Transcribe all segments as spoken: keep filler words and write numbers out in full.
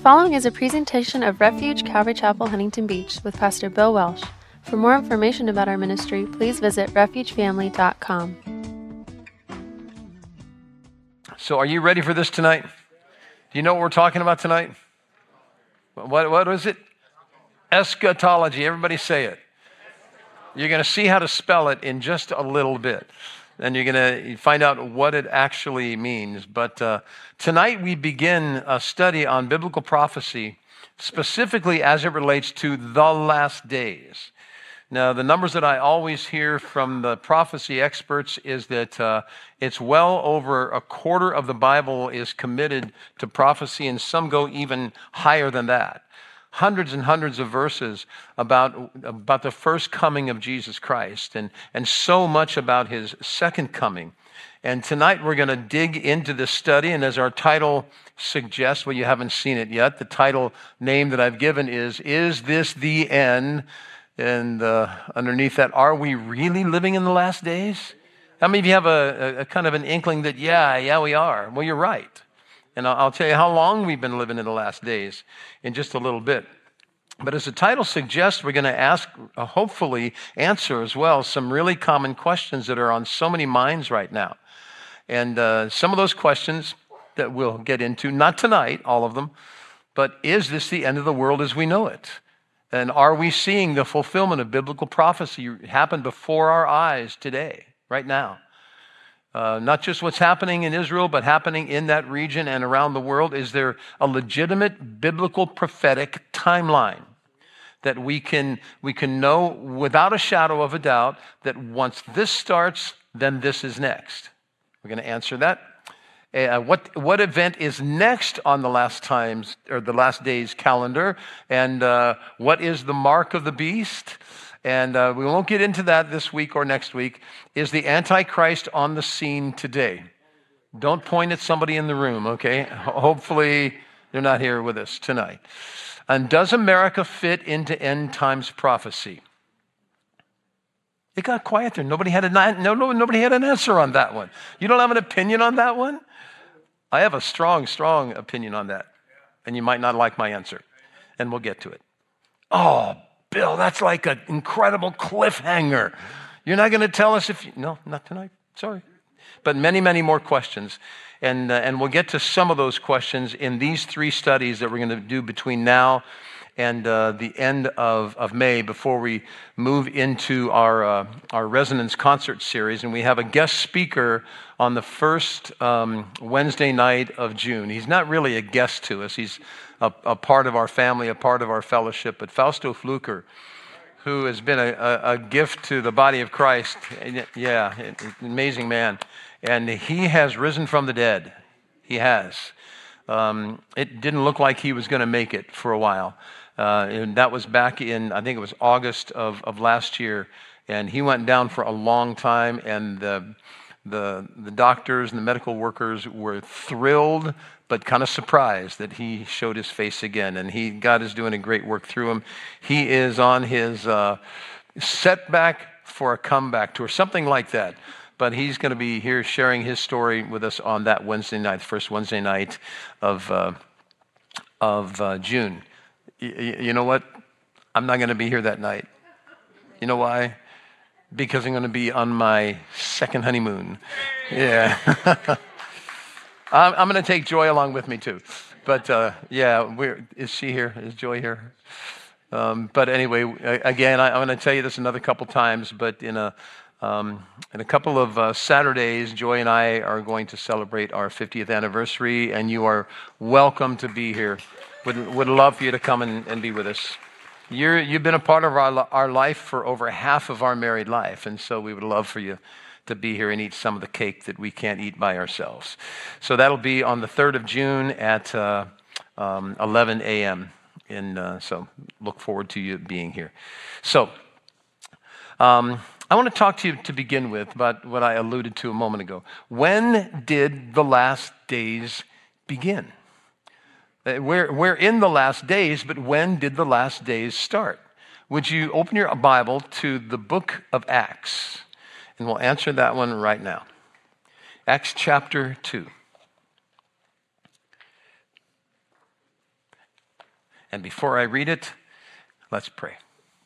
following is a presentation of Refuge Calvary Chapel, Huntington Beach with Pastor Bill Welsh. For more information about our ministry, please visit refuge family dot com. So are you ready for this tonight? Do you know what we're talking about tonight? What, what is it? Eschatology. Everybody say it. You're going to see how to spell it in just a little bit. And you're going to find out what it actually means. But uh, tonight we begin a study on biblical prophecy, specifically as it relates to the last days. Now, the numbers that I always hear from the prophecy experts is that uh, it's well over a quarter of the Bible is committed to prophecy, and some go even higher than that. Hundreds and hundreds of verses about, about the first coming of Jesus Christ, and, and so much about his second coming. And tonight we're going to dig into this study, and as our title suggests, well, you haven't seen it yet, the title name that I've given is, Is This the End? And uh, underneath that, are we really living in the last days? How many of you have a, a, a kind of an inkling that, yeah, yeah, we are? Well, you're right. And I'll, I'll tell you how long we've been living in the last days in just a little bit. But as the title suggests, we're going to ask, uh, hopefully answer as well, some really common questions that are on so many minds right now. And uh, some of those questions that we'll get into, not tonight, all of them, but is this the end of the world as we know it? And are we seeing the fulfillment of biblical prophecy happen before our eyes today, right now? Uh, not just what's happening in Israel, but happening in that region and around the world. Is there a legitimate biblical prophetic timeline that we can, we can know without a shadow of a doubt that once this starts, then this is next? We're going to answer that. Uh, what what event is next on the last times or the last days calendar, and uh, what is the mark of the beast? And uh, we won't get into that this week or next week. Is the Antichrist on the scene today? Don't point at somebody in the room, okay? Hopefully they're not here with us tonight. And does America fit into end times prophecy? It got quiet there. Nobody had a no, no, nobody had an answer on that one. You don't have an opinion on that one? I have a strong, strong opinion on that. And you might not like my answer. And we'll get to it. Oh, Bill, that's like an incredible cliffhanger. You're not going to tell us if you... No, not tonight. Sorry. But many, many more questions. And, uh, and we'll get to some of those questions in these three studies that we're going to do between now and uh, the end of, of May before we move into our, uh, our Resonance concert series. And we have a guest speaker on the first um, Wednesday night of June. He's not really a guest to us. He's a, a part of our family, a part of our fellowship. But Fausto Fluker, who has been a, a, a gift to the body of Christ. Yeah, amazing man. And he has risen from the dead. He has. Um, it didn't look like he was going to make it for a while. Uh, and that was back in, I think it was August of, of last year. And he went down for a long time, and the, the, the doctors and the medical workers were thrilled, but kind of surprised that he showed his face again. And he, God is doing a great work through him. He is on his uh, setback for a comeback tour, something like that. But he's going to be here sharing his story with us on that Wednesday night, the first Wednesday night of, uh, of uh, June. You know what? I'm not going to be here that night. You know why? Because I'm going to be on my second honeymoon. Yeah. I'm going to take Joy along with me too. But uh, yeah, we're, is she here? Is Joy here? Um, but anyway, again, I, I'm going to tell you this another couple times, but in a Um, in a couple of uh, Saturdays, Joy and I are going to celebrate our fiftieth anniversary, and you are welcome to be here. Would would love for you to come and, and be with us. You're, you've been a part of our, our life for over half of our married life, and so we would love for you to be here and eat some of the cake that we can't eat by ourselves. So that'll be on the third of June at uh, um, eleven a.m., and uh, so look forward to you being here. So, um, I want to talk to you to begin with about what I alluded to a moment ago. When did the last days begin? We're, we're in the last days, but when did the last days start? Would you open your Bible to the book of Acts? And we'll answer that one right now. Acts chapter two. And before I read it, let's pray.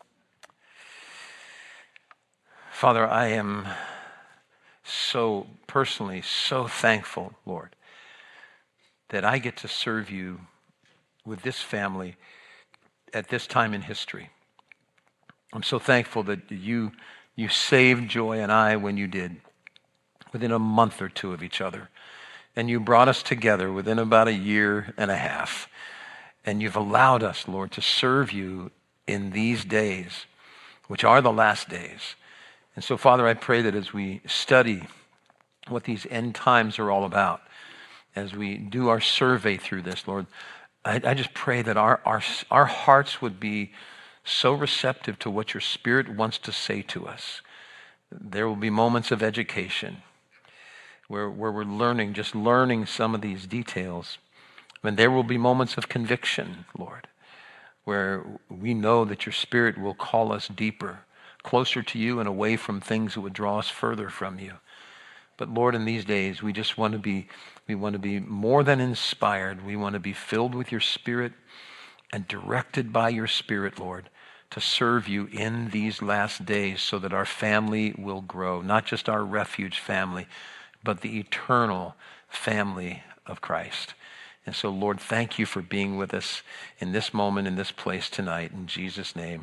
Father, I am so personally so thankful, Lord, that I get to serve you with this family at this time in history. I'm so thankful that you you saved Joy and I when you did, within a month or two of each other. And you brought us together within about a year and a half. And you've allowed us, Lord, to serve you in these days, which are the last days. And so, Father, I pray that as we study what these end times are all about, as we do our survey through this, Lord, I, I just pray that our, our, our hearts would be so receptive to what your Spirit wants to say to us. There will be moments of education where, where we're learning, just learning some of these details. And there will be moments of conviction, Lord, where we know that your Spirit will call us deeper, closer to you and away from things that would draw us further from you. But Lord, in these days, we just want to be, we want to be more than inspired. We want to be filled with your Spirit and directed by your Spirit, Lord, to serve you in these last days so that our family will grow, not just our refuge family, but the eternal family of Christ. And so, Lord, thank you for being with us in this moment, in this place tonight. In Jesus' name,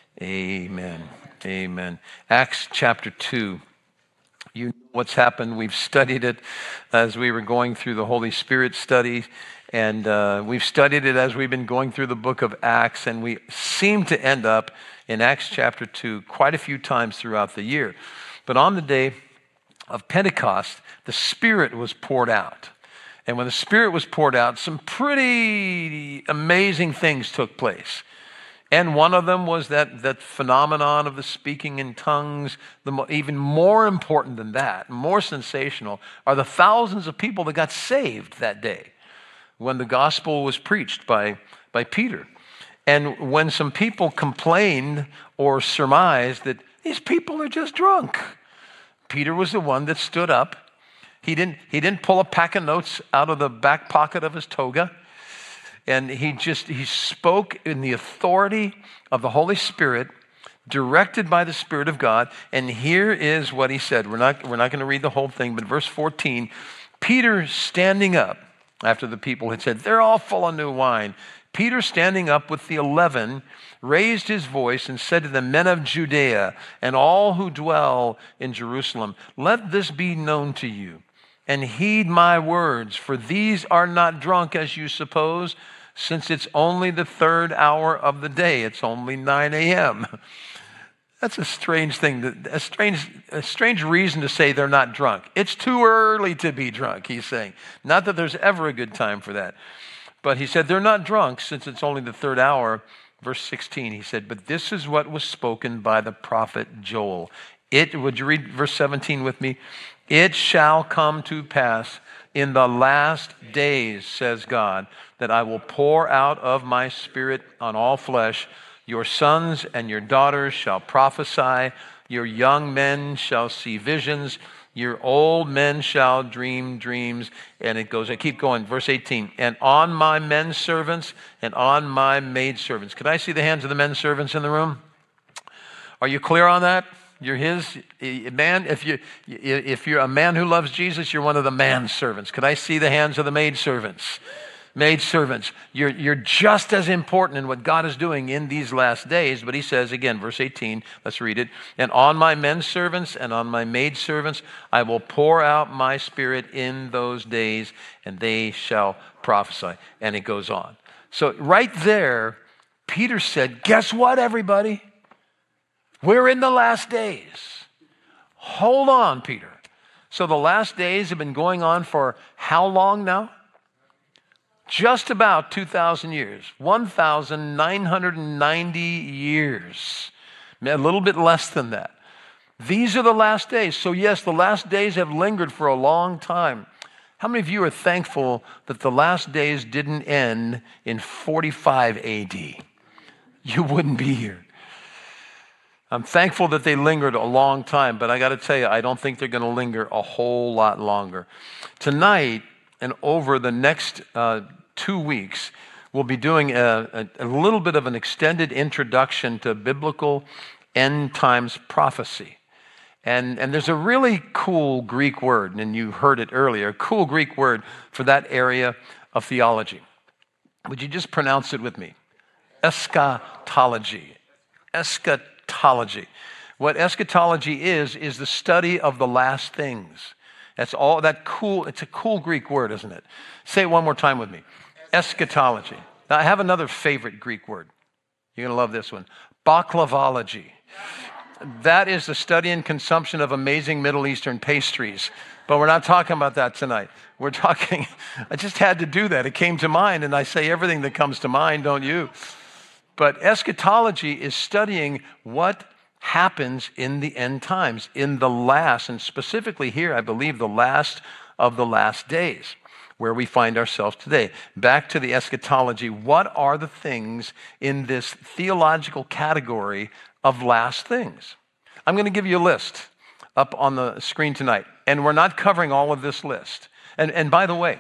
amen. Amen. Acts chapter two. You know what's happened. We've studied it as we were going through the Holy Spirit study. And uh, we've studied it as we've been going through the book of Acts. And we seem to end up in Acts chapter two quite a few times throughout the year. But on the day of Pentecost, the Spirit was poured out. And when the Spirit was poured out, some pretty amazing things took place. And one of them was that, that phenomenon of the speaking in tongues. The mo- even more important than that, more sensational, are the thousands of people that got saved that day when the gospel was preached by, by Peter. And when some people complained or surmised that these people are just drunk, Peter was the one that stood up. He didn't, he didn't pull a pack of notes out of the back pocket of his toga. And he just, he spoke in the authority of the Holy Spirit, directed by the Spirit of God. And here is what he said. We're not, we're not going to read the whole thing, but verse fourteen, Peter standing up after the people had said, they're all full of new wine. Peter standing up with the eleven raised his voice and said to the men of Judea and all who dwell in Jerusalem, let this be known to you and heed my words, for these are not drunk as you suppose, since it's only the third hour of the day. It's only nine a.m. That's a strange thing, to, a strange, a strange reason to say they're not drunk. It's too early to be drunk, he's saying. Not that there's ever a good time for that. But he said they're not drunk since it's only the third hour. Verse sixteen, he said, but this is what was spoken by the prophet Joel. It, would you read verse seventeen with me? It shall come to pass in the last days, says God, that I will pour out of my Spirit on all flesh. Your sons and your daughters shall prophesy. Your young men shall see visions. Your old men shall dream dreams. And it goes, I keep going, verse eighteen. And on my men servants and on my maid servants. Can I see the hands of the men servants in the room? Are you clear on that? You're his man. If you if you're a man who loves Jesus, you're one of the man servants. Could I see the hands of the maid servants? Maid servants, you're, you're just as important in what God is doing in these last days. But he says again, verse eighteen, let's read it. And on my men servants and on my maid servants, I will pour out my Spirit in those days, and they shall prophesy. And it goes on. So right there, Peter said, guess what, everybody? We're in the last days. Hold on, Peter. So the last days have been going on for how long now? Just about two thousand years, one thousand nine hundred ninety years, a little bit less than that. These are the last days. So yes, the last days have lingered for a long time. How many of you are thankful that the last days didn't end in forty-five A D? You wouldn't be here. I'm thankful that they lingered a long time, but I got to tell you, I don't think they're going to linger a whole lot longer. Tonight and over the next uh, two weeks, we'll be doing a, a, a little bit of an extended introduction to biblical end times prophecy. And, and there's a really cool Greek word, and you heard it earlier, a cool Greek word for that area of theology. Would you just pronounce it with me? Eschatology. Eschatology. What eschatology is, is the study of the last things. That's all that cool, it's a cool Greek word, isn't it? Say it one more time with me. Eschatology. Now, I have another favorite Greek word. You're going to love this one. Baklavology. That is the study and consumption of amazing Middle Eastern pastries. But we're not talking about that tonight. We're talking, I just had to do that. It came to mind, and I say everything that comes to mind, don't you? But eschatology is studying what happens in the end times, in the last, and specifically here, I believe, the last of the last days, where we find ourselves today. Back to the eschatology, what are the things in this theological category of last things? I'm going to give you a list up on the screen tonight, and we're not covering all of this list. And, and by the way,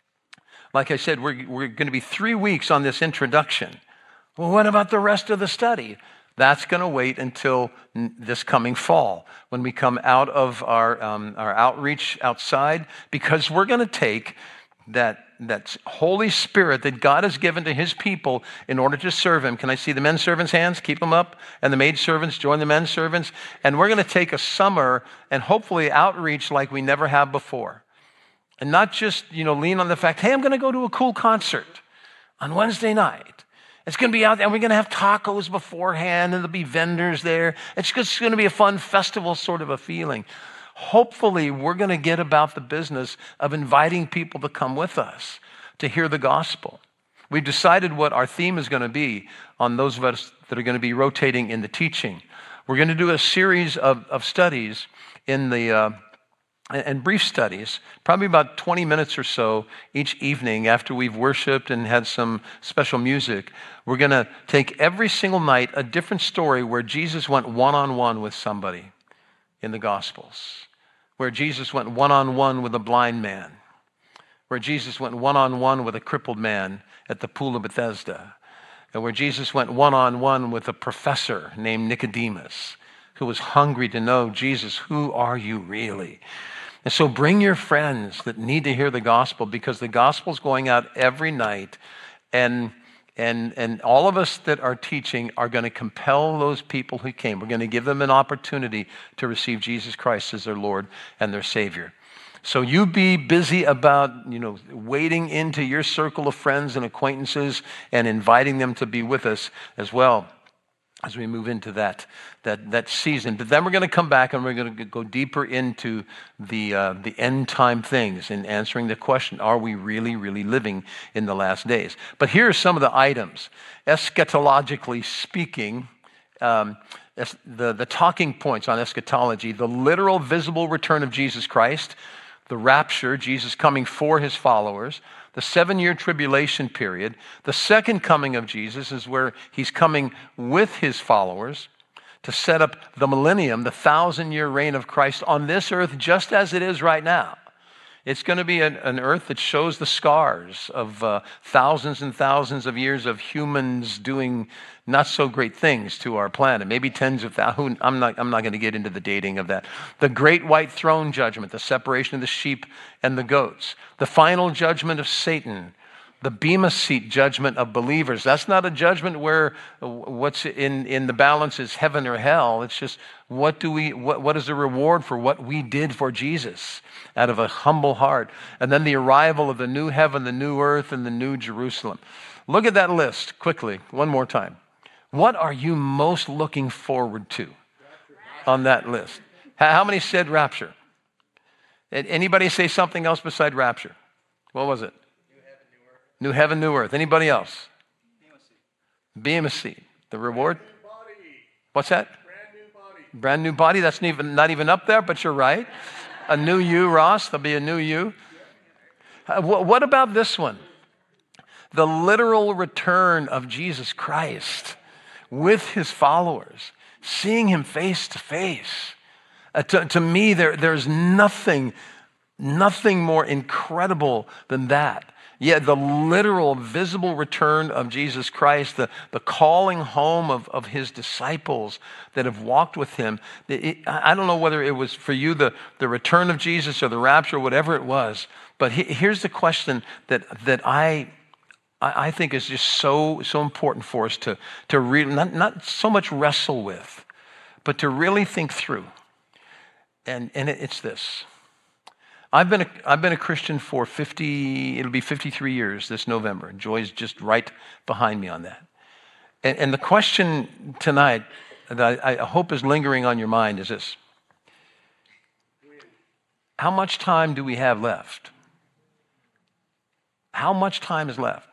like I said, we're, we're going to be three weeks on this introduction. Well, what about the rest of the study? That's going to wait until this coming fall when we come out of our, um, our outreach outside, because we're going to take that, that Holy Spirit that God has given to his people in order to serve him. Can I see the men servants' hands? Keep them up. And the maid servants, join the men servants. And we're going to take a summer and hopefully outreach like we never have before. And not just, you know, lean on the fact, hey, I'm going to go to a cool concert on Wednesday night. It's going to be out there, and we're going to have tacos beforehand, and there'll be vendors there. It's just going to be a fun festival sort of a feeling. Hopefully, we're going to get about the business of inviting people to come with us to hear the gospel. We've decided what our theme is going to be on those of us that are going to be rotating in the teaching. We're going to do a series of, of studies in the uh, and brief studies, probably about twenty minutes or so each evening after we've worshiped and had some special music. We're going to take every single night a different story where Jesus went one-on-one with somebody in the Gospels, where Jesus went one-on-one with a blind man, where Jesus went one-on-one with a crippled man at the pool of Bethesda, and where Jesus went one-on-one with a professor named Nicodemus, who was hungry to know, Jesus, who are you really? And so bring your friends that need to hear the gospel, because the gospel's going out every night, and and and all of us that are teaching are going to compel those people who came. We're going to give them an opportunity to receive Jesus Christ as their Lord and their Savior. So you be busy about, you know, wading into your circle of friends and acquaintances and inviting them to be with us as well as we move into that, that, that season. But then we're going to come back and we're going to go deeper into the, uh, the end time things and answering the question, are we really, really living in the last days? But here are some of the items. Eschatologically speaking, um, the, the talking points on eschatology: the literal visible return of Jesus Christ, the rapture, Jesus coming for his followers, the seven-year tribulation period. The second coming of Jesus is where he's coming with his followers to set up the millennium, the thousand-year reign of Christ on this earth just as it is right now. It's going to be an, an earth that shows the scars of uh, thousands and thousands of years of humans doing not so great things to our planet. Maybe tens of thousands. I'm not, I'm not going to get into the dating of that. The great white throne judgment, the separation of the sheep and the goats. The final judgment of Satan. The Bema seat judgment of believers. That's not a judgment where what's in, in the balance is heaven or hell. It's just what do we what, what is the reward for what we did for Jesus out of a humble heart. And then the arrival of the new heaven, the new earth, and the new Jerusalem. Look at that list quickly, one more time. What are you most looking forward to on that list? How many said rapture? Anybody say something else beside rapture? What was it? New heaven, new earth. Anybody else? Bema seat. The reward? What's that? Brand new body. Brand new body. That's not even, not even up there, but you're right. A new you, Ross. There'll be a new you. Uh, wh- what about this one? The literal return of Jesus Christ with his followers, seeing him face to face. Uh, to, to me, there, there's nothing, nothing more incredible than that. Yeah, the literal, visible return of Jesus Christ, the, the calling home of, of his disciples that have walked with him. It, it, I don't know whether it was for you the, the return of Jesus or the rapture, or whatever it was, but he, here's the question that, that I, I, I think is just so, so important for us to, to really, not, not so much wrestle with, but to really think through. And, and it, it's this. I've been a, I've been a Christian for fifty, it'll be fifty-three years this November. Joy's just right behind me on that. And, and the question tonight that I, I hope is lingering on your mind is this. How much time do we have left? How much time is left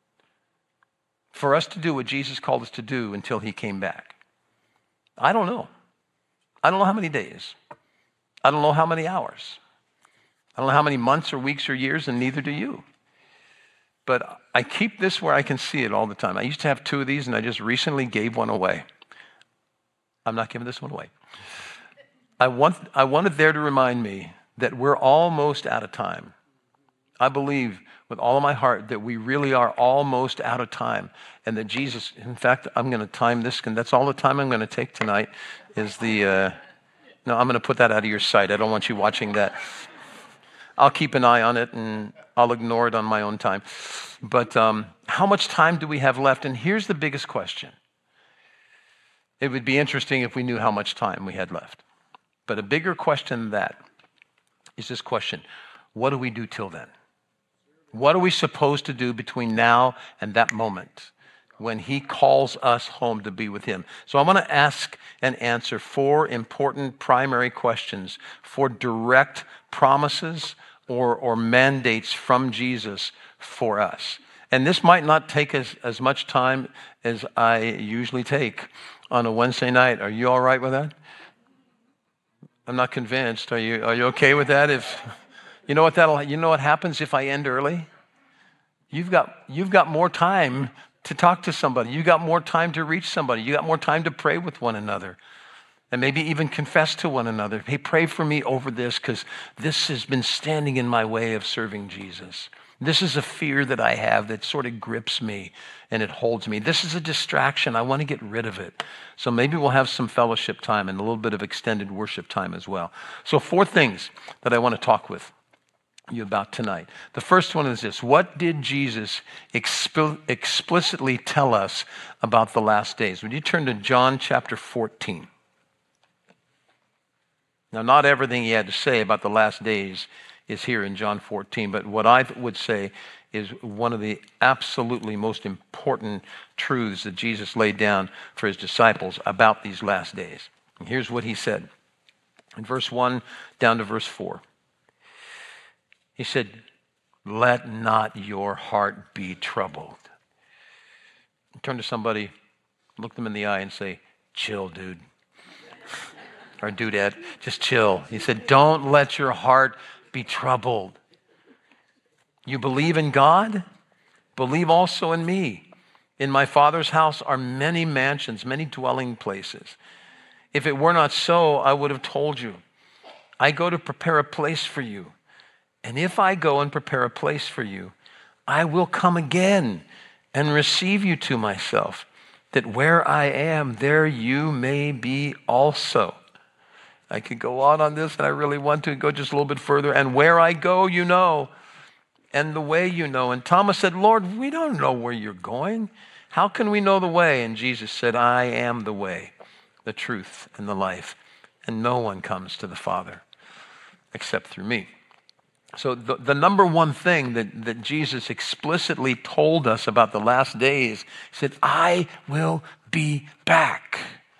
for us to do what Jesus called us to do until he came back? I don't know. I don't know how many days. I don't know how many hours. I don't know how many months or weeks or years, and neither do you. But I keep this where I can see it all the time. I used to have two of these, and I just recently gave one away. I'm not giving this one away. I want, I wanted there to remind me that we're almost out of time. I believe with all of my heart that we really are almost out of time, and that Jesus, in fact, I'm going to time this, and that's all the time I'm going to take tonight is the, uh, no, I'm going to put that out of your sight. I don't want you watching that. I'll keep an eye on it, and I'll ignore it on my own time. But um, how much time do we have left? And here's the biggest question. It would be interesting if we knew how much time we had left. But a bigger question than that is this question. What do we do till then? What are we supposed to do between now and that moment when he calls us home to be with him? So I want to ask and answer four important primary questions, four direct promises or, or mandates from Jesus for us. And this might not take as, as much time as I usually take on a Wednesday night. Are you all right with that? I'm not convinced. Are you, are you okay with that? If you know what that'll, you know what happens if I end early? You've got, you've got more time to talk to somebody. You got more time to reach somebody. You got more time to pray with one another. And maybe even confess to one another. Hey, pray for me over this because this has been standing in my way of serving Jesus. This is a fear that I have that sort of grips me and it holds me. This is a distraction. I want to get rid of it. So maybe we'll have some fellowship time and a little bit of extended worship time as well. So four things that I want to talk with you about tonight. The first one is this. What did Jesus exp- explicitly tell us about the last days? Would you turn to John chapter fourteen? Now, not everything he had to say about the last days is here in John fourteen, but what I would say is one of the absolutely most important truths that Jesus laid down for his disciples about these last days. And here's what he said in verse one down to verse four. He said, "Let not your heart be troubled." Turn to somebody, look them in the eye and say, "Chill, dude." Or dudette, just chill. He said, don't let your heart be troubled. You believe in God? Believe also in me. In my Father's house are many mansions, many dwelling places. If it were not so, I would have told you. I go to prepare a place for you. And if I go and prepare a place for you, I will come again and receive you to myself, that where I am, there you may be also. I could go on on this, and I really want to go just a little bit further. And where I go, you know, and the way you know. And Thomas said, Lord, we don't know where you're going. How can we know the way? And Jesus said, I am the way, the truth, and the life. And no one comes to the Father except through me. So the, the number one thing that, that Jesus explicitly told us about the last days, he said, I will be back.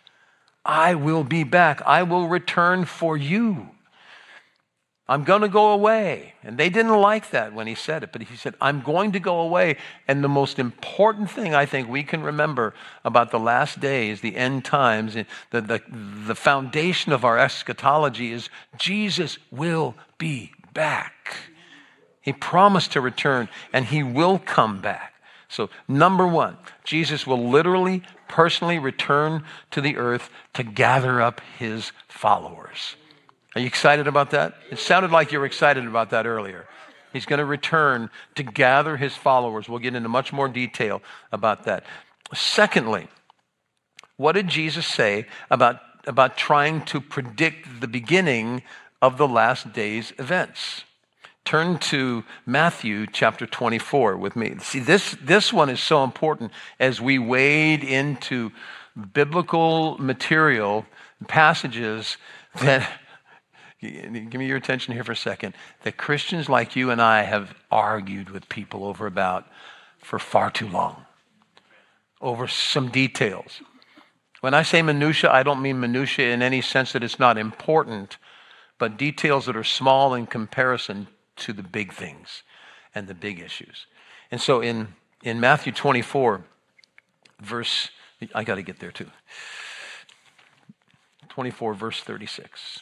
I will be back. I will return for you. I'm going to go away. And they didn't like that when he said it, but he said, I'm going to go away. And the most important thing I think we can remember about the last days, the end times, the, the, the foundation of our eschatology is Jesus will be back. He promised to return, and he will come back. So number one, Jesus will literally, personally return to the earth to gather up his followers. Are you excited about that? It sounded like you were excited about that earlier. He's going to return to gather his followers. We'll get into much more detail about that. Secondly, what did Jesus say about, about trying to predict the beginning of the last days events? Turn to Matthew chapter twenty-four with me. See, this, this one is so important as we wade into biblical material, passages that, give me your attention here for a second, that Christians like you and I have argued with people over about for far too long, over some details. When I say minutia, I don't mean minutia in any sense that it's not important, but details that are small in comparison to the big things and the big issues. And so in, in Matthew twenty-four, verse, I got to get there too. twenty-four, verse thirty-six.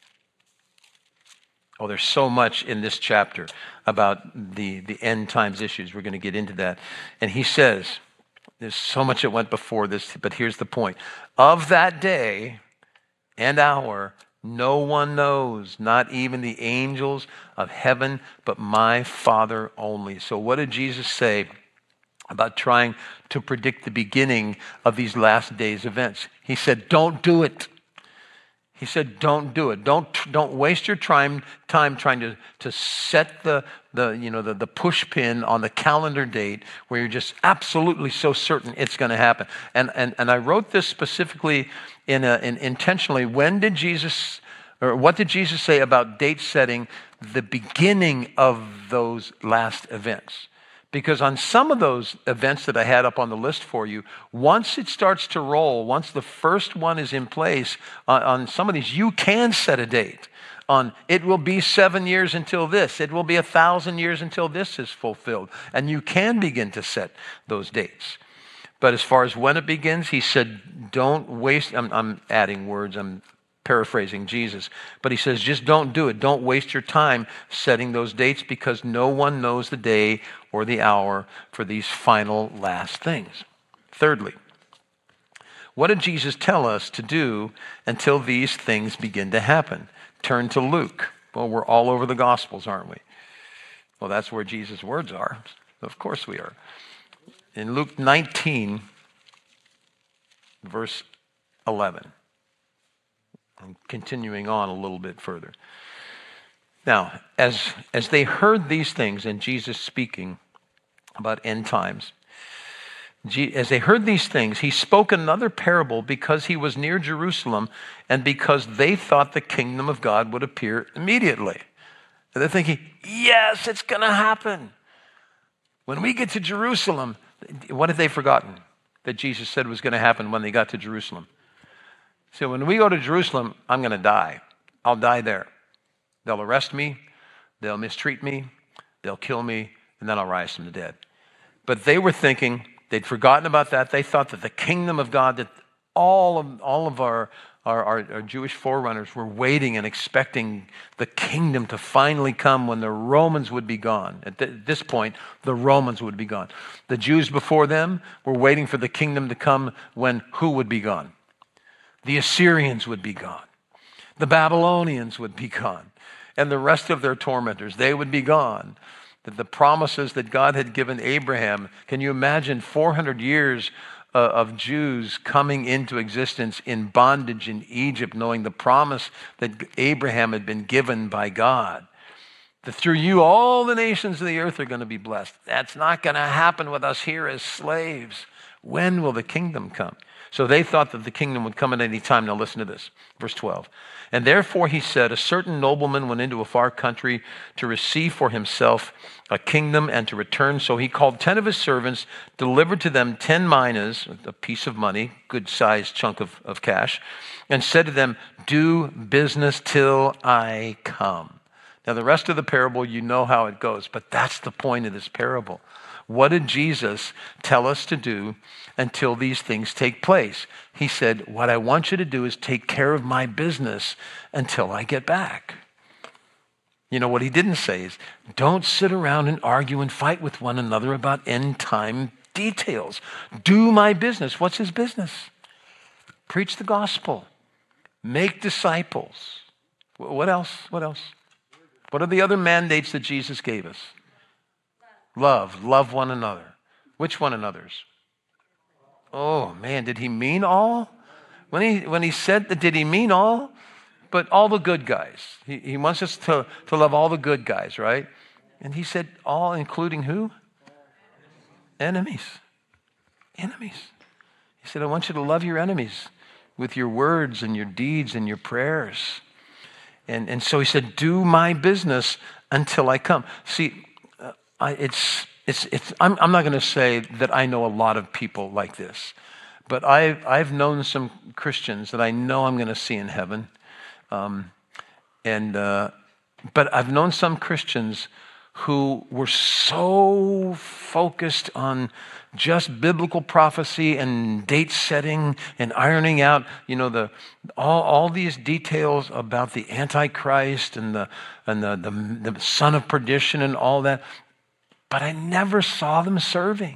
Oh, there's so much in this chapter about the, the end times issues. We're going to get into that. And he says, there's so much that went before this, but here's the point. Of that day and hour, no one knows, not even the angels of heaven, but my Father only. So what did Jesus say about trying to predict the beginning of these last days events? He said, don't do it. He said, don't do it. Don't, don't waste your time, time trying to, to set the, the, you know, the, the push pin on the calendar date where you're just absolutely so certain it's going to happen. And, and, and I wrote this specifically in, a, in intentionally. When did Jesus, or what did Jesus say about date setting the beginning of those last events? Because on some of those events that I had up on the list for you, once it starts to roll, once the first one is in place, on, on some of these, you can set a date. On it will be seven years until this. It will be a thousand years until this is fulfilled. And you can begin to set those dates. But as far as when it begins, he said, don't waste, I'm, I'm adding words, I'm paraphrasing Jesus, but he says, just don't do it. Don't waste your time setting those dates because no one knows the day or the hour for these final last things. Thirdly, what did Jesus tell us to do until these things begin to happen? Turn to Luke. Well, we're all over the Gospels, aren't we? Well, that's where Jesus' words are. Of course we are. In Luke nineteen, verse eleven. I'm continuing on a little bit further. Now, as, as they heard these things and Jesus speaking about end times, as they heard these things, he spoke another parable because he was near Jerusalem and because they thought the kingdom of God would appear immediately. And they're thinking, yes, it's going to happen. When we get to Jerusalem, what have they forgotten that Jesus said was going to happen when they got to Jerusalem? So when we go to Jerusalem, I'm going to die. I'll die there. They'll arrest me. They'll mistreat me. They'll kill me. And then I'll rise from the dead. But they were thinking, they'd forgotten about that. They thought that the kingdom of God, that all of, all of our, our, our, our Jewish forerunners were waiting and expecting the kingdom to finally come when the Romans would be gone. At th- this point, the Romans would be gone. The Jews before them were waiting for the kingdom to come when who would be gone? The Assyrians would be gone. The Babylonians would be gone. And the rest of their tormentors, they would be gone. That the promises that God had given Abraham, can you imagine four hundred years uh, of Jews coming into existence in bondage in Egypt, knowing the promise that Abraham had been given by God? That through you all the nations of the earth are going to be blessed. That's not going to happen with us here as slaves. When will the kingdom come? So they thought that the kingdom would come at any time. Now listen to this, verse twelve. And therefore he said, a certain nobleman went into a far country to receive for himself a kingdom and to return. So he called ten of his servants, delivered to them ten minas, a piece of money, good sized chunk of, of cash, and said to them, do business till I come. Now the rest of the parable, you know how it goes, but that's the point of this parable. What did Jesus tell us to do until these things take place? He said, what I want you to do is take care of my business until I get back. You know, what he didn't say is, don't sit around and argue and fight with one another about end time details. Do my business. What's his business? Preach the gospel. Make disciples. What else? What else? What are the other mandates that Jesus gave us? Love. Love one another. Which one another's? Oh, man, did he mean all? When he, when he said that, did he mean all? But all the good guys. He, he wants us to, to love all the good guys, right? And he said all, including who? Enemies. Enemies. He said, I want you to love your enemies with your words and your deeds and your prayers. And, and so he said, do my business until I come. See, uh, I, it's, it's, it's, I'm, I'm not going to say that I know a lot of people like this, but I've, I've known some Christians that I know I'm going to see in heaven. Um, and uh, but I've known some Christians who were so focused on just biblical prophecy and date setting and ironing out, you know, the all, all these details about the Antichrist and the and the, the the son of perdition and all that. But I never saw them serving.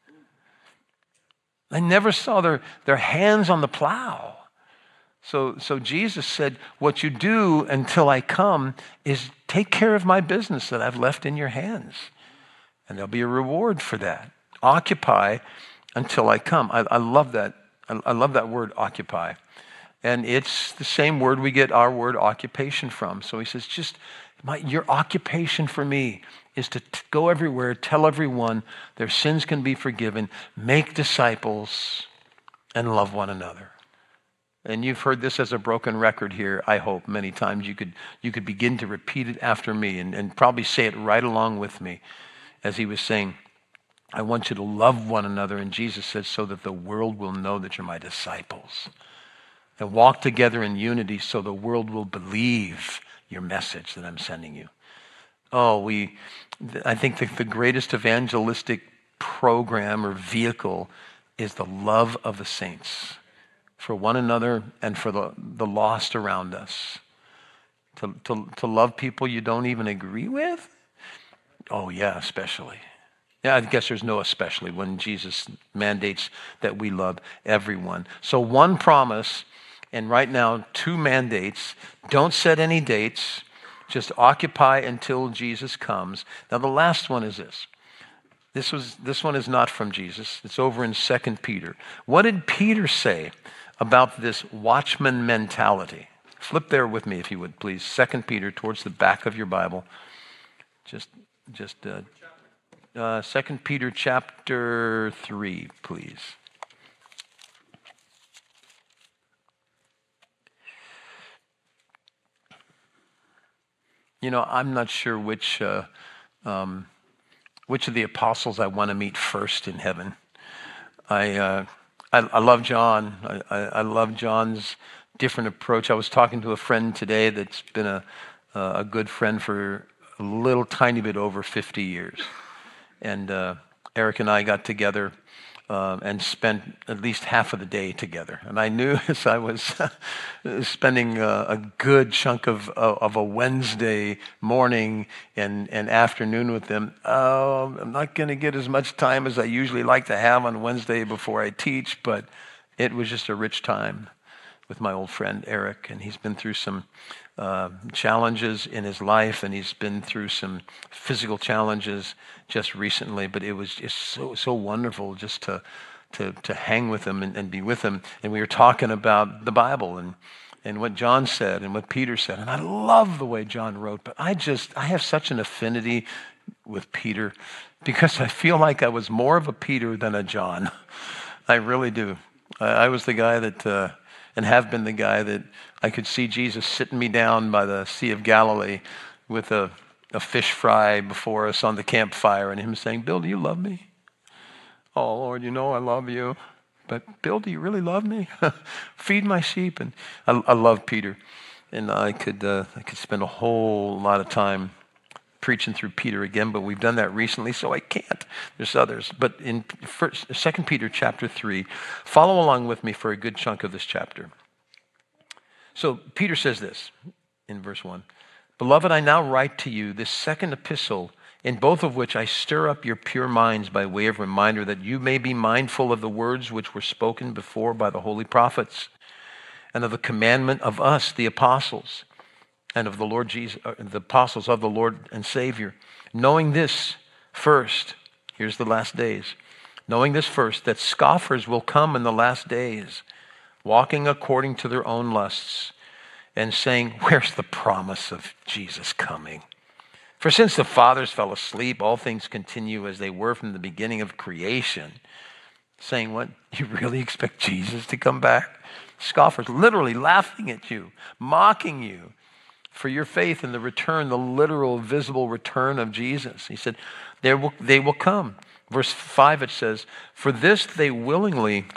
I never saw their, their hands on the plow. So, so Jesus said, what you do until I come is take care of my business that I've left in your hands. And there'll be a reward for that. Occupy until I come. I, I love that. I, I love that word, occupy. And it's the same word we get our word occupation from. So he says, just my, your occupation for me is to t- go everywhere, tell everyone their sins can be forgiven, make disciples, and love one another. And you've heard this as a broken record here, I hope, many times. You could you could begin to repeat it after me and, and probably say it right along with me as he was saying, I want you to love one another. And Jesus said, so that the world will know that you're my disciples. And walk together in unity so the world will believe your message that I'm sending you. Oh, we, I think the, the greatest evangelistic program or vehicle is the love of the saints. For one another and for the, the lost around us. To, to, to love people you don't even agree with? Oh yeah, especially. Yeah, I guess there's no especially when Jesus mandates that we love everyone. So one promise, and right now two mandates. Don't set any dates. Just occupy until Jesus comes. Now the last one is this. This was this one is not from Jesus. It's over in Second Peter. What did Peter say about this watchman mentality? Flip there with me, if you would, please. Second Peter, towards the back of your Bible. Just, just uh, uh, Second Peter chapter three, please. You know, I'm not sure which uh, um, which of the apostles I want to meet first in heaven. I. Uh, I, I love John. I, I, I love John's different approach. I was talking to a friend today that's been a, a good friend for a little tiny bit over fifty years. And uh, Eric and I got together uh, and spent at least half of the day together. And I knew as I was spending a, a good chunk of, of a Wednesday morning and, and afternoon with them, oh, I'm not going to get as much time as I usually like to have on Wednesday before I teach, but it was just a rich time with my old friend Eric, and he's been through some uh, challenges in his life, and he's been through some physical challenges just recently, but it was just so so wonderful just to to to hang with him and, and be with him. And we were talking about the Bible and and what John said and what Peter said, and I love the way John wrote, but I just I have such an affinity with Peter because I feel like I was more of a Peter than a John. I really do. I, I was the guy that uh, and have been the guy that I could see Jesus sitting me down by the Sea of Galilee with a, a fish fry before us on the campfire and him saying, Bill, do you love me? Oh, Lord, you know I love you. But Bill, do you really love me? Feed my sheep. And I, I love Peter. And I could uh, I could spend a whole lot of time preaching through Peter again, but we've done that recently, so I can't. There's others. But in first, Second Peter chapter three, follow along with me for a good chunk of this chapter. So Peter says this in verse one, Beloved, I now write to you this second epistle, in both of which I stir up your pure minds by way of reminder that you may be mindful of the words which were spoken before by the holy prophets, and of the commandment of us, the apostles, and of the Lord Jesus, uh, the apostles of the Lord and Savior. Knowing this first, here's the last days. Knowing this first, that scoffers will come in the last days, walking according to their own lusts, and saying, where's the promise of Jesus coming? For since the fathers fell asleep, all things continue as they were from the beginning of creation. Saying what? You really expect Jesus to come back? Scoffers literally laughing at you, mocking you for your faith in the return, the literal, visible return of Jesus. He said, they will, they will come. Verse five, it says, for this they willingly,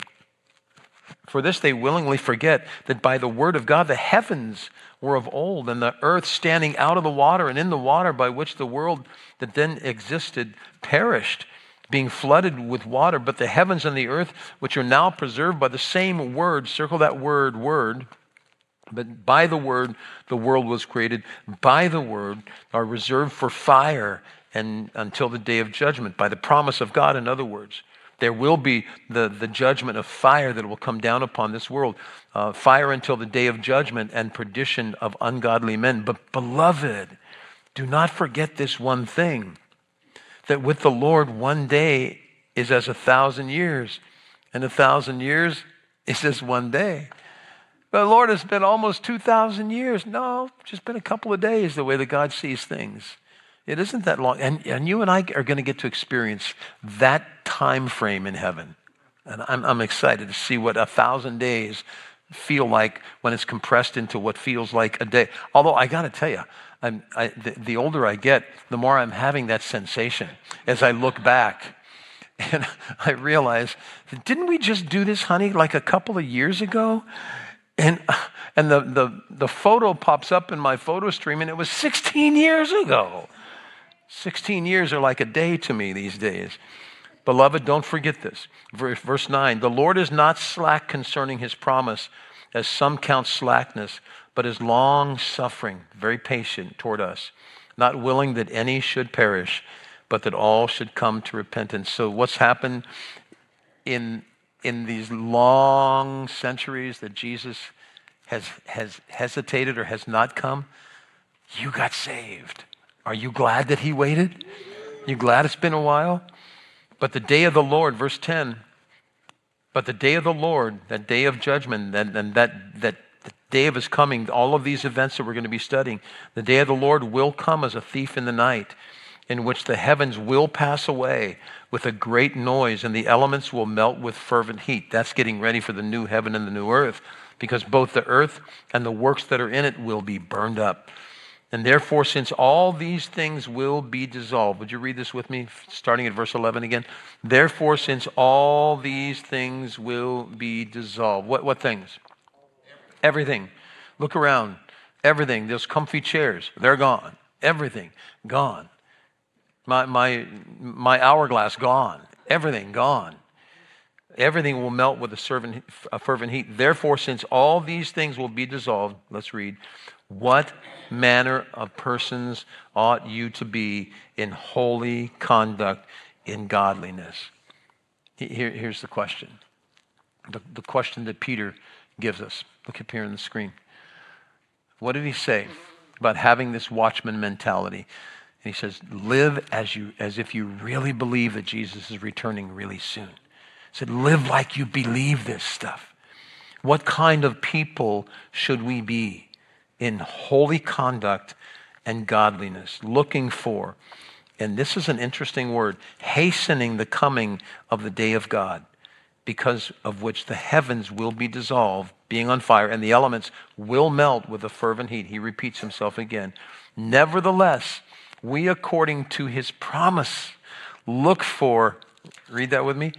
for this they willingly forget that by the word of God the heavens were of old, and the earth standing out of the water and in the water, by which the world that then existed perished, being flooded with water. But the heavens and the earth, which are now preserved by the same word, circle that word, word, but by the word the world was created, by the word are reserved for fire and until the day of judgment, by the promise of God, in other words. There will be the, the judgment of fire that will come down upon this world. Uh, fire until the day of judgment and perdition of ungodly men. But beloved, do not forget this one thing, that with the Lord one day is as a thousand years, and a thousand years is as one day. But the Lord has been almost two thousand years. No, just been a couple of days, the way that God sees things. It isn't that long. And, and you and I are going to get to experience that time frame in heaven. And I'm, I'm excited to see what a thousand days feel like when it's compressed into what feels like a day. Although I got to tell you, I'm, I, the, the older I get, the more I'm having that sensation as I look back. And I realize, didn't we just do this, honey, like a couple of years ago? And and the, the, the photo pops up in my photo stream, and it was sixteen years ago. sixteen years are like a day to me these days. Beloved, don't forget this. Verse nine, the Lord is not slack concerning his promise, as some count slackness, but is long-suffering, very patient toward us, not willing that any should perish, but that all should come to repentance. So what's happened in, in these long centuries that Jesus has, has hesitated or has not come? You got saved. Are you glad that he waited? You glad it's been a while? But the day of the Lord, verse ten, but the day of the Lord, that day of judgment, and, and that, that the day of his coming, all of these events that we're going to be studying, the day of the Lord will come as a thief in the night, in which the heavens will pass away with a great noise, and the elements will melt with fervent heat. That's getting ready for the new heaven and the new earth, because both the earth and the works that are in it will be burned up. And therefore, since all these things will be dissolved, would you read this with me, starting at verse eleven again? Therefore, since all these things will be dissolved. What, what things? Everything. Look around. Everything. Those comfy chairs, they're gone. Everything, gone. My, my, my hourglass, gone. Everything, gone. Everything will melt with a, servant, a fervent heat. Therefore, since all these things will be dissolved, let's read, what manner of persons ought you to be in holy conduct, in godliness? Here, here's the question. The, the question that Peter gives us. Look up here on the screen. What did he say about having this watchman mentality? And he says, live as you as if you really believe that Jesus is returning really soon. He said, live like you believe this stuff. What kind of people should we be? In holy conduct and godliness, looking for, and this is an interesting word, hastening the coming of the day of God, because of which the heavens will be dissolved, being on fire, and the elements will melt with a fervent heat. He repeats himself again. Nevertheless, we, according to his promise, look for, read that with me,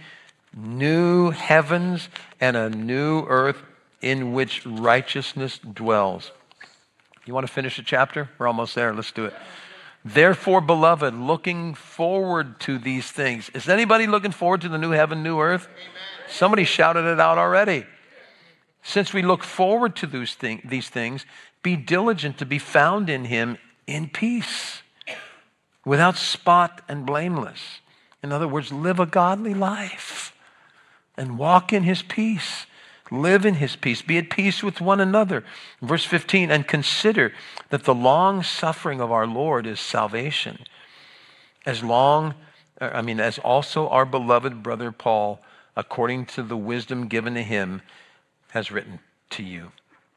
new heavens and a new earth in which righteousness dwells. You want to finish the chapter? We're almost there. Let's do it. Therefore, beloved, looking forward to these things. Is anybody looking forward to the new heaven, new earth? Amen. Somebody shouted it out already. Since we look forward to those thing, these things, be diligent to be found in him in peace, without spot and blameless. In other words, live a godly life and walk in his peace, Live in his peace. Be at peace with one another. Verse fifteen, and consider that the long suffering of our Lord is salvation. As long, I mean, as also our beloved brother Paul, according to the wisdom given to him, has written to you.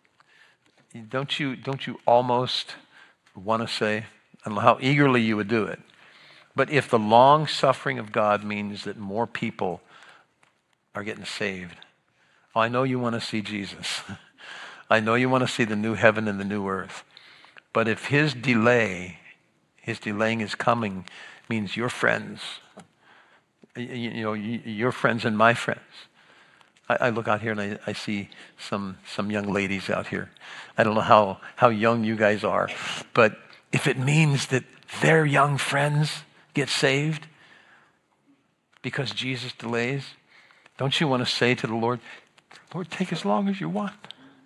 Don't you, don't you almost want to say, I don't know how eagerly you would do it, but if the long suffering of God means that more people are getting saved, oh, I know you want to see Jesus. I know you want to see the new heaven and the new earth. But if his delay, his delaying his coming means your friends, you, you know, your friends and my friends. I, I look out here and I, I see some some young ladies out here. I don't know how, how young you guys are, but if it means that their young friends get saved because Jesus delays, don't you want to say to the Lord, Lord, take as long as you want.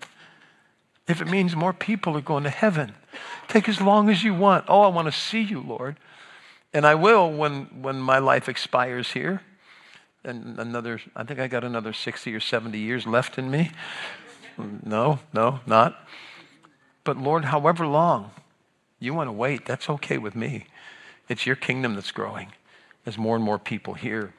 If it means more people are going to heaven, take as long as you want. Oh, I want to see you, Lord. And I will when, when my life expires here. And another, I think I got another sixty or seventy years left in me. No, no, not. But Lord, however long you want to wait, that's okay with me. It's your kingdom that's growing as more and more people hear.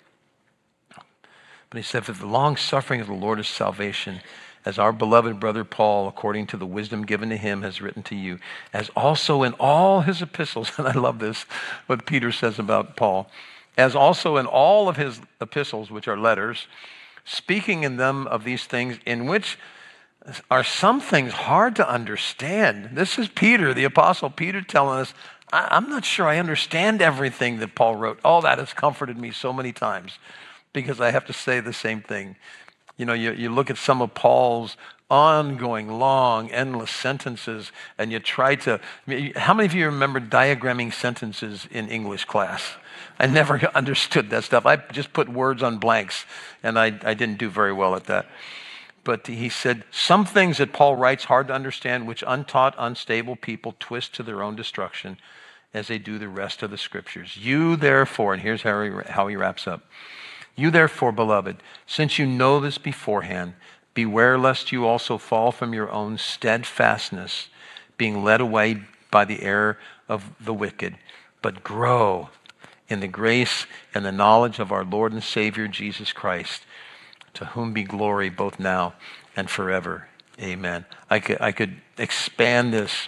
But he said, that the long suffering of the Lord is salvation, as our beloved brother Paul, according to the wisdom given to him, has written to you, as also in all his epistles, and I love this, what Peter says about Paul, as also in all of his epistles, which are letters, speaking in them of these things, in which are some things hard to understand. This is Peter, the apostle Peter, telling us, I'm not sure I understand everything that Paul wrote. Oh, that has comforted me so many times, because I have to say the same thing. You know, you, you look at some of Paul's ongoing, long, endless sentences, and you try to, how many of you remember diagramming sentences in English class? I never understood that stuff. I just put words on blanks, and I, I didn't do very well at that. But he said, some things that Paul writes hard to understand, which untaught, unstable people twist to their own destruction, as they do the rest of the scriptures. You therefore, and here's how he, how he wraps up. You therefore, beloved, since you know this beforehand, beware lest you also fall from your own steadfastness, being led away by the error of the wicked, but grow in the grace and the knowledge of our Lord and Savior Jesus Christ, to whom be glory both now and forever. Amen. I could, I could expand this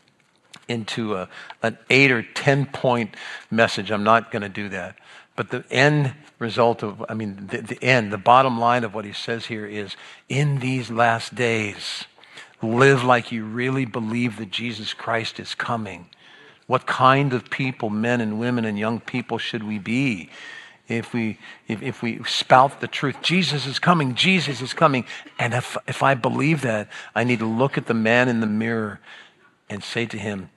into a, an eight or ten point message. I'm not going to do that. But the end result of, I mean, the, the end, the bottom line of what he says here is, in these last days, live like you really believe that Jesus Christ is coming. What kind of people, men and women and young people, should we be if we if, if we spout the truth? Jesus is coming, Jesus is coming. And if, if I believe that, I need to look at the man in the mirror and say to him,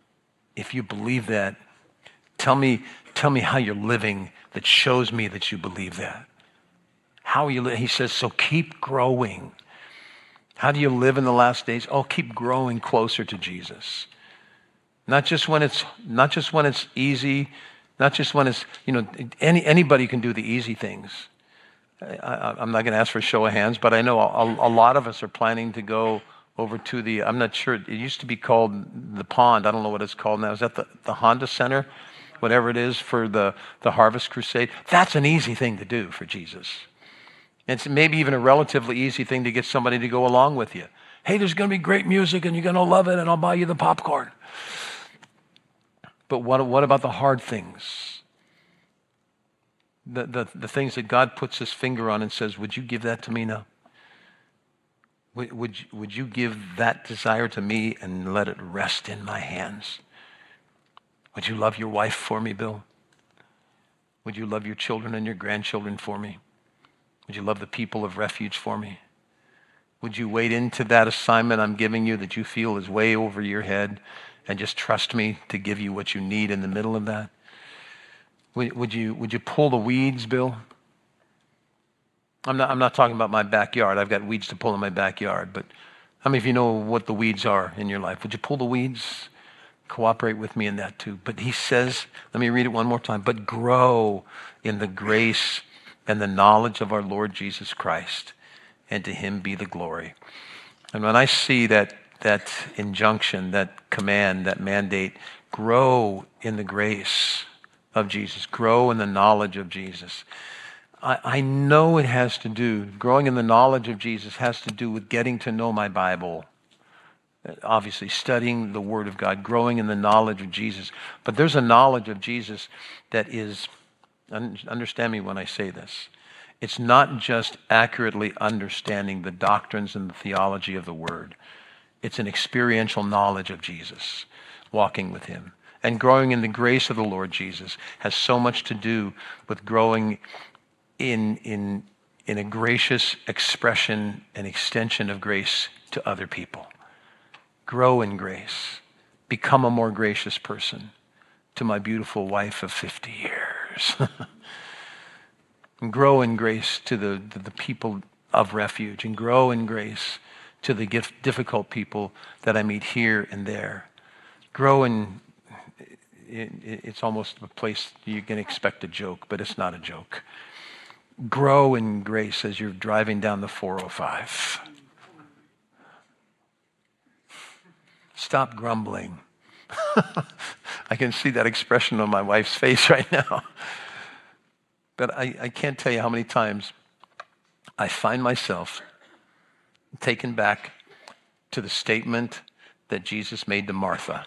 if you believe that, tell me, tell me how you're living that shows me that you believe that. How are you li- He says, so keep growing. How do you live in the last days? Oh, keep growing closer to Jesus. Not just when it's not just when it's easy, not just when it's, you know, any anybody can do the easy things. I, I, I'm not going to ask for a show of hands, but I know a, a lot of us are planning to go over to the, I'm not sure, it used to be called the Pond. I don't know what it's called now. Is that the, the Honda Center? Whatever it is for the, the Harvest Crusade. That's an easy thing to do for Jesus. It's maybe even a relatively easy thing to get somebody to go along with you. Hey, there's going to be great music and you're going to love it and I'll buy you the popcorn. But what, what about the hard things? The, the, the things that God puts his finger on and says, would you give that to me now? Would, would, would you give that desire to me and let it rest in my hands? Would you love your wife for me, Bill? Would you love your children and your grandchildren for me? Would you love the people of Refuge for me? Would you wade into that assignment I'm giving you that you feel is way over your head and just trust me to give you what you need in the middle of that? Would, would you would you pull the weeds, Bill? I'm not I'm not talking about my backyard. I've got weeds to pull in my backyard, but how many of you know what the weeds are in your life? Would you pull the weeds? Cooperate with me in that too. But he says, let me read it one more time, but grow in the grace and the knowledge of our Lord Jesus Christ. and to him be the glory. And when I see that that injunction, that command, that mandate, grow in the grace of Jesus, grow in the knowledge of Jesus, I, I know it has to do, growing in the knowledge of Jesus has to do with getting to know my Bible, obviously studying the Word of God, growing in the knowledge of Jesus. But there's a knowledge of Jesus that is, understand me when I say this, it's not just accurately understanding the doctrines and the theology of the Word. It's an experiential knowledge of Jesus, walking with him. And growing in the grace of the Lord Jesus has so much to do with growing in, in, in a gracious expression and extension of grace to other people. Grow in grace. Become a more gracious person to my beautiful wife of fifty years. And grow in grace to the, to the people of Refuge, and grow in grace to the gift, difficult people that I meet here and there. Grow in, it, it's almost a place you can expect a joke, but it's not a joke. Grow in grace as you're driving down the four oh five. Stop grumbling. I can see that expression on my wife's face right now. But I, I can't tell you how many times I find myself taken back to the statement that Jesus made to Martha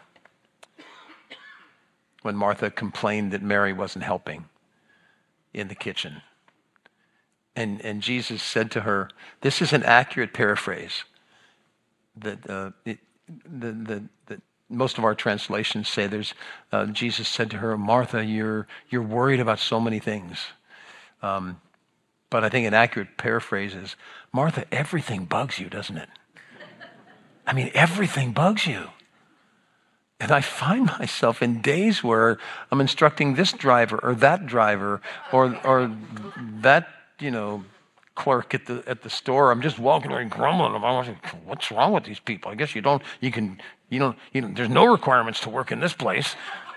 when Martha complained that Mary wasn't helping in the kitchen. And, and Jesus said to her, this is an accurate paraphrase, that uh, it, the, the, the, most of our translations say there's, uh, Jesus said to her, Martha, you're, you're worried about so many things. Um, but I think an accurate paraphrase is, Martha, everything bugs you, doesn't it? I mean, everything bugs you. And I find myself in days where I'm instructing this driver or that driver or or that, you know, clerk at the at the store. I'm just walking around grumbling about what's wrong with these people. I guess you don't, you can, you know, you know, there's no requirements to work in this place.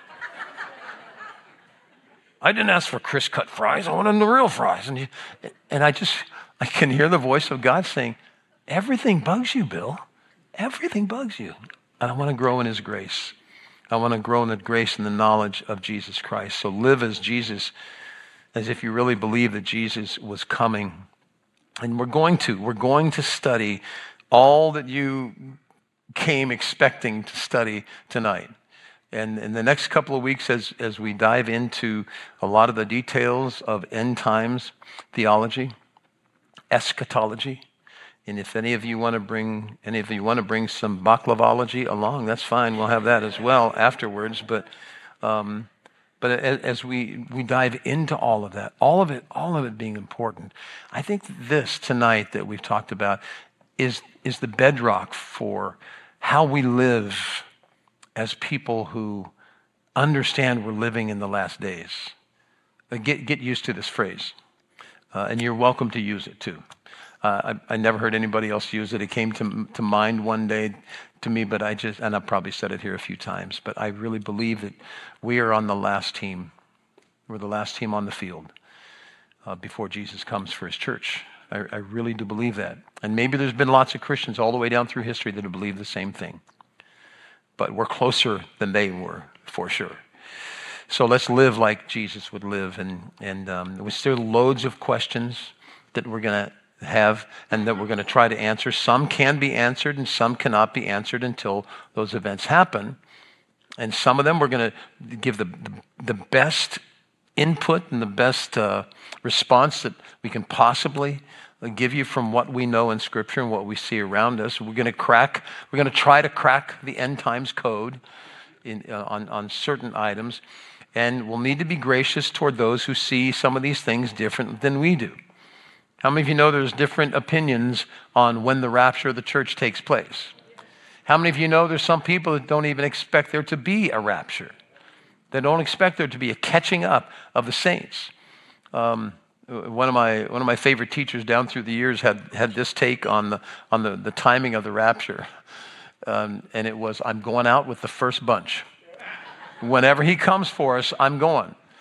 I didn't ask for crisp cut fries. I wanted the real fries. And, you, and I just, I can hear the voice of God saying, everything bugs you, Bill. Everything bugs you. And I want to grow in his grace. I want to grow in the grace and the knowledge of Jesus Christ. So live as Jesus, as if you really believe that Jesus was coming. And we're going to, we're going to study all that you came expecting to study tonight. And in the next couple of weeks, as, as we dive into a lot of the details of end times theology, eschatology, and if any of you want to bring any of you want to bring some baklavology along, that's fine. We'll have that as well afterwards. But um, but as, as we we dive into all of that, all of it, all of it being important, I think this tonight that we've talked about is is the bedrock for how we live as people who understand we're living in the last days. Get get used to this phrase, uh, and you're welcome to use it too. Uh, I, I never heard anybody else use it. It came to to mind one day to me, but I just, and I've probably said it here a few times, but I really believe that we are on the last team. We're the last team on the field uh, before Jesus comes for his church. I, I really do believe that. And maybe there's been lots of Christians all the way down through history that have believed the same thing. But we're closer than they were, for sure. So let's live like Jesus would live. And, and um, there's still loads of questions that we're going to have and that we're going to try to answer. Some can be answered and some cannot be answered until those events happen. And some of them we're going to give the, the, the best input and the best uh, response that we can possibly give you from what we know in Scripture and what we see around us. We're going to crack, we're going to try to crack the end times code in, uh, on, on certain items. And we'll need to be gracious toward those who see some of these things different than we do. How many of you know there's different opinions on when the rapture of the church takes place? How many of you know there's some people that don't even expect there to be a rapture? They don't expect there to be a catching up of the saints. Um, one of my one of my favorite teachers down through the years had had this take on the on the, the timing of the rapture, um, and it was, "I'm going out with the first bunch. Whenever he comes for us, I'm going."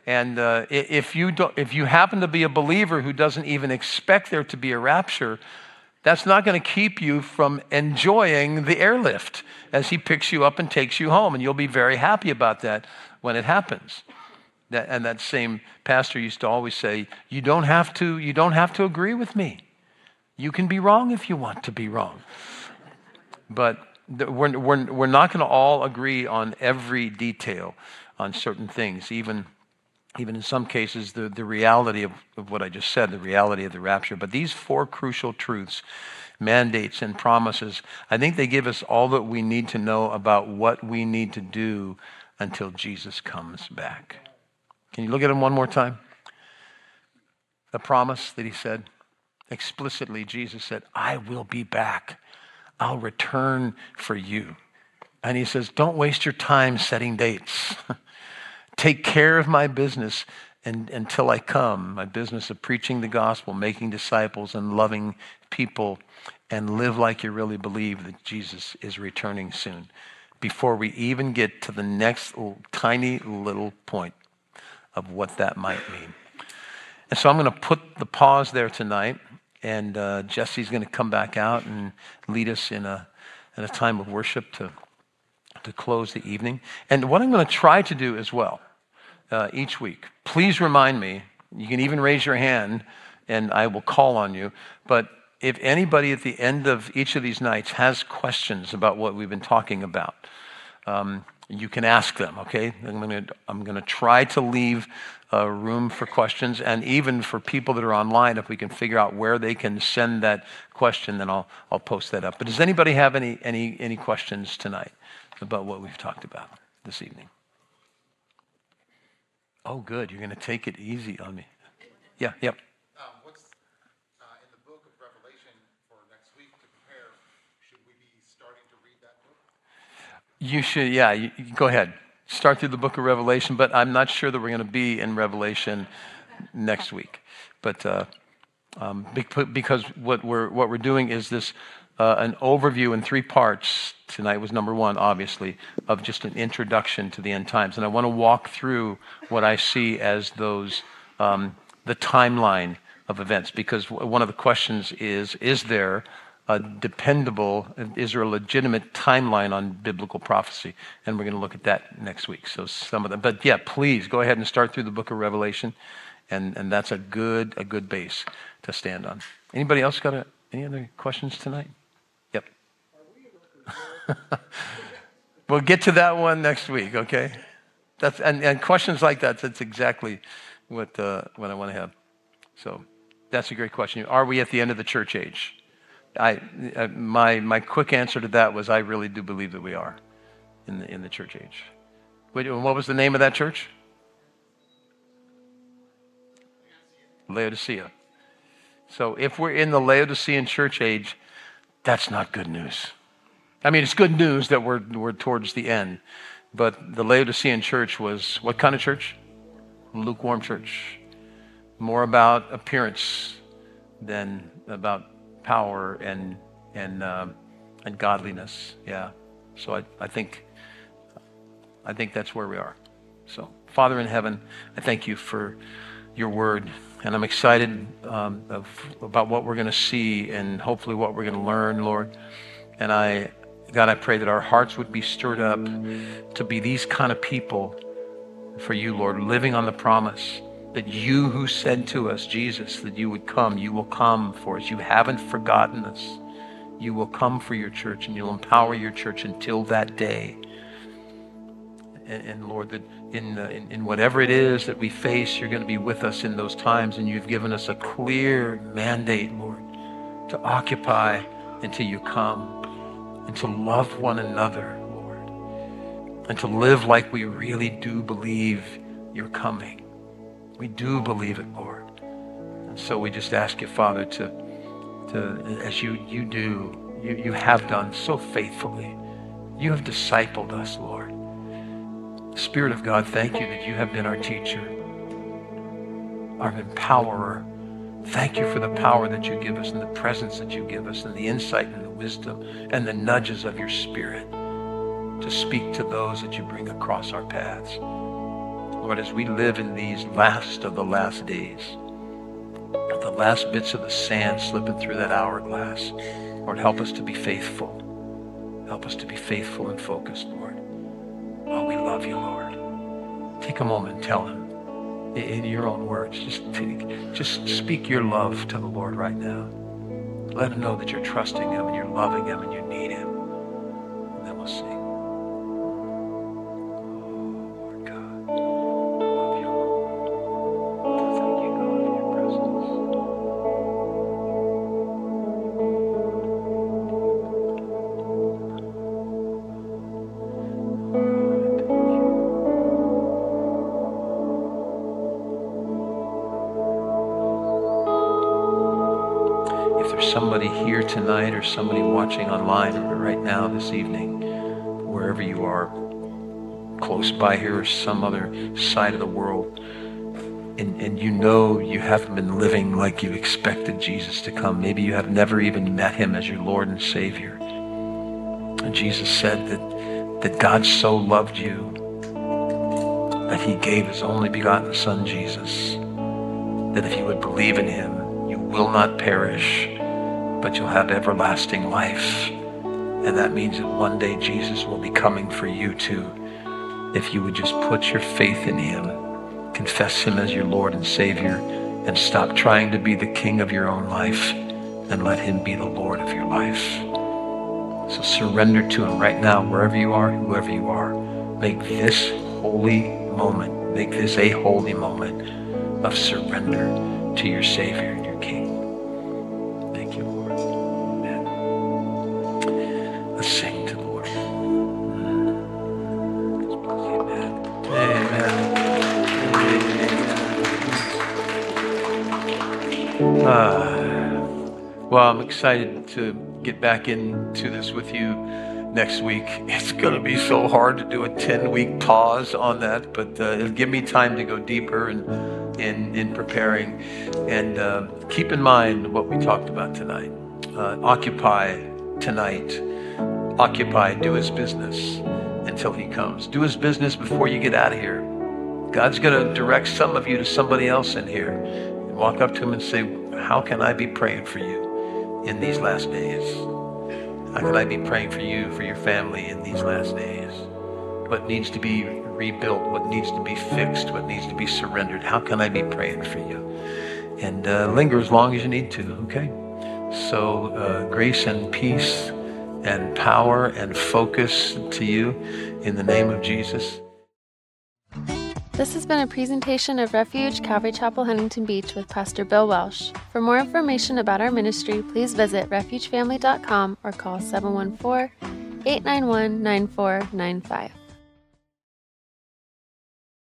And uh, if you don't, if you happen to be a believer who doesn't even expect there to be a rapture, that's not going to keep you from enjoying the airlift as he picks you up and takes you home. And you'll be very happy about that when it happens. That, and that same pastor used to always say, you don't have to, you don't have to agree with me. You can be wrong if you want to be wrong. But we're, we're, we're not going to all agree on every detail on certain things, even Even in some cases, the, the reality of, of what I just said, the reality of the rapture. But these four crucial truths, mandates and promises, I think they give us all that we need to know about what we need to do until Jesus comes back. Can you look at them one more time? The promise that he said, explicitly, Jesus said, I will be back. I'll return for you. And he says, don't waste your time setting dates. Take care of my business and, until I come, my business of preaching the gospel, making disciples, and loving people, and live like you really believe that Jesus is returning soon, before we even get to the next little, tiny little point of what that might mean. And so I'm going to put the pause there tonight, and uh, Jesse's going to come back out and lead us in a in a time of worship to to close the evening. And what I'm going to try to do as well, uh, each week, please remind me, you can even raise your hand and I will call on you, but if anybody at the end of each of these nights has questions about what we've been talking about, um, you can ask them, okay? I'm going to I'm going to try to leave uh, room for questions, and even for people that are online, if we can figure out where they can send that question, then I'll I'll post that up. But does anybody have any any any questions tonight about what we've talked about this evening? Oh, good. You're going to take it easy on me. Yeah, yep. Um, what's uh, in the book of Revelation for next week to prepare? Should we be starting to read that book? You should, yeah. You, you go ahead. Start through the book of Revelation, but I'm not sure that we're going to be in Revelation next week. But uh, um, because what we're what we're doing is this uh, an overview in three parts. Tonight was number one, obviously, of just an introduction to the end times, and I want to walk through what I see as those um, the timeline of events. Because one of the questions is: is there a dependable, is there a legitimate timeline on biblical prophecy? And we're going to look at that next week. So some of them, but yeah, please go ahead and start through the book of Revelation, and and that's a good a good base to stand on. Anybody else got a, any other questions tonight? Yep. We'll get to that one next week. Okay. That's and, and questions like that. That's exactly what uh, what I want to have. So that's a great question. Are we at the end of the church age? I, uh, my my quick answer to that was I really do believe that we are in the in the church age. Wait, what was the name of that church? Laodicea. So if we're in the Laodicean church age, that's not good news. I mean, it's good news that we're we're towards the end, but the Laodicean church was what kind of church? Lukewarm church. More about appearance than about power and and um, and godliness. Yeah. So I, I think I think that's where we are. So Father in heaven, I thank you for your word, and I'm excited um, of, about what we're going to see and hopefully what we're going to learn, Lord. And I, God, I pray that our hearts would be stirred up to be these kind of people for you, Lord, living on the promise that you who said to us, Jesus, that you would come, you will come for us. You haven't forgotten us. You will come for your church, and you'll empower your church until that day. And, and Lord, that in, uh, in in whatever it is that we face, you're going to be with us in those times, and you've given us a clear mandate, Lord, to occupy until you come, and to love one another, Lord, and to live like we really do believe you're coming. We do believe it, Lord. And so we just ask you, Father, to, to as you, you do, you, you have done so faithfully. You have discipled us, Lord. Spirit of God, thank you that you have been our teacher, our empowerer. Thank you for the power that you give us and the presence that you give us and the insight and the wisdom and the nudges of your Spirit to speak to those that you bring across our paths. Lord, as we live in these last of the last days, the last bits of the sand slipping through that hourglass, Lord, help us to be faithful. Help us to be faithful and focused, Lord. Oh, we love you, Lord. Take a moment and tell him in your own words. Just, take, just speak your love to the Lord right now. Let him know that you're trusting him and you're loving him and you need him. And then we'll sing. Somebody here tonight or somebody watching online or right now this evening, wherever you are, close by here or some other side of the world, and, and you know you haven't been living like you expected Jesus to come. Maybe you have never even met him as your Lord and Savior. And Jesus said that, that God so loved you that he gave his only begotten Son, Jesus, that if you would believe in him, you will not perish, but you'll have everlasting life. And that means that one day Jesus will be coming for you too. If you would just put your faith in him, confess him as your Lord and Savior, and stop trying to be the king of your own life, and let him be the Lord of your life. So surrender to him right now, wherever you are, whoever you are. Make this holy moment, make this a holy moment of surrender to your Savior and your King. Thank you, Lord. Amen. Let's sing to the Lord. Amen. Amen. Uh, well, I'm excited to get back into this with you next week. It's going to be so hard to do a ten-week pause on that, but uh, it'll give me time to go deeper in, in, in preparing. And uh, keep in mind what we talked about tonight. Uh, occupy tonight. Occupy, do his business until he comes. Do his business before you get out of here. God's going to direct some of you to somebody else in here. And walk up to him and say, how can I be praying for you in these last days? How can I be praying for you, for your family in these last days? What needs to be rebuilt? What needs to be fixed? What needs to be surrendered? How can I be praying for you? And uh, linger as long as you need to, okay? So uh, grace and peace and power and focus to you in the name of Jesus. This has been a presentation of Refuge Calvary Chapel, Huntington Beach with Pastor Bill Welsh. For more information about our ministry, please visit refuge family dot com or call seven one four, eight nine one, nine four nine five.